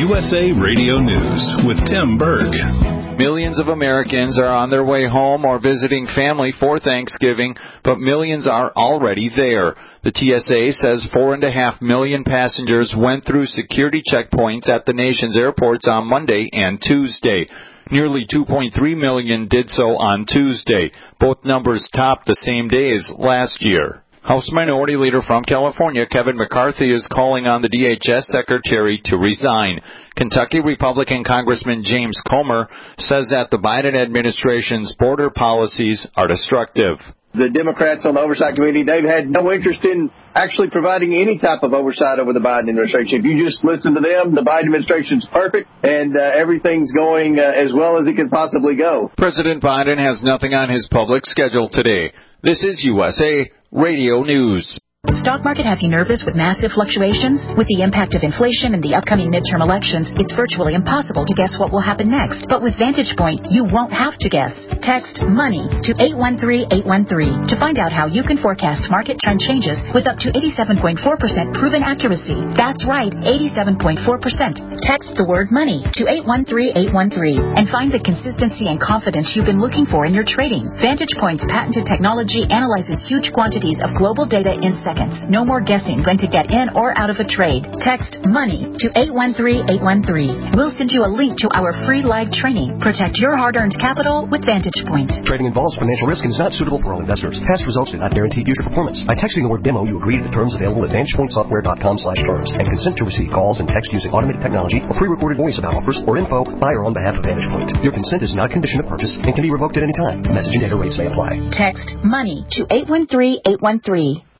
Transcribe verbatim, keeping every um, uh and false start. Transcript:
U S A Radio News with Tim Berg. Millions of Americans are on their way home or visiting family for Thanksgiving, but millions are already there. The T S A says four and a half million passengers went through security checkpoints at the nation's airports on Monday and Tuesday. Nearly two point three million did so on Tuesday. Both numbers topped the same day as last year. House Minority Leader from California, Kevin McCarthy, is calling on the D H S Secretary to resign. Kentucky Republican Congressman James Comer says that the Biden administration's border policies are destructive. The Democrats on the Oversight Committee, they've had no interest in actually providing any type of oversight over the Biden administration. If you just listen to them, the Biden administration's perfect, and uh, everything's going uh, as well as it can possibly go. President Biden has nothing on his public schedule today. This is U S A Radio News. Stock market have you nervous with massive fluctuations? With the impact of inflation and the upcoming midterm elections, it's virtually impossible to guess what will happen next. But with Vantage Point, you won't have to guess. Text MONEY to eight one three eight one three to find out how you can forecast market trend changes with up to eighty-seven point four percent proven accuracy. That's right, eighty-seven point four percent. Text the word MONEY to eight one three eight one three and find the consistency and confidence you've been looking for in your trading. Vantage Point's patented technology analyzes huge quantities of global data in seconds. No more guessing when to get in or out of a trade. Text MONEY to eight one three eight one three. We'll send you a link to our free live training. Protect your hard-earned capital with Vantage Point. Trading involves financial risk and is not suitable for all investors. Past results do not guarantee future performance. By texting the word demo, you agree to the terms available at vantage point software dot com slash terms and consent to receive calls and text using automated technology or pre-recorded voice about offers or info by or on behalf of Vantage Point. Your consent is not a condition of purchase and can be revoked at any time. Message and data rates may apply. Text MONEY to eight one three eight one three.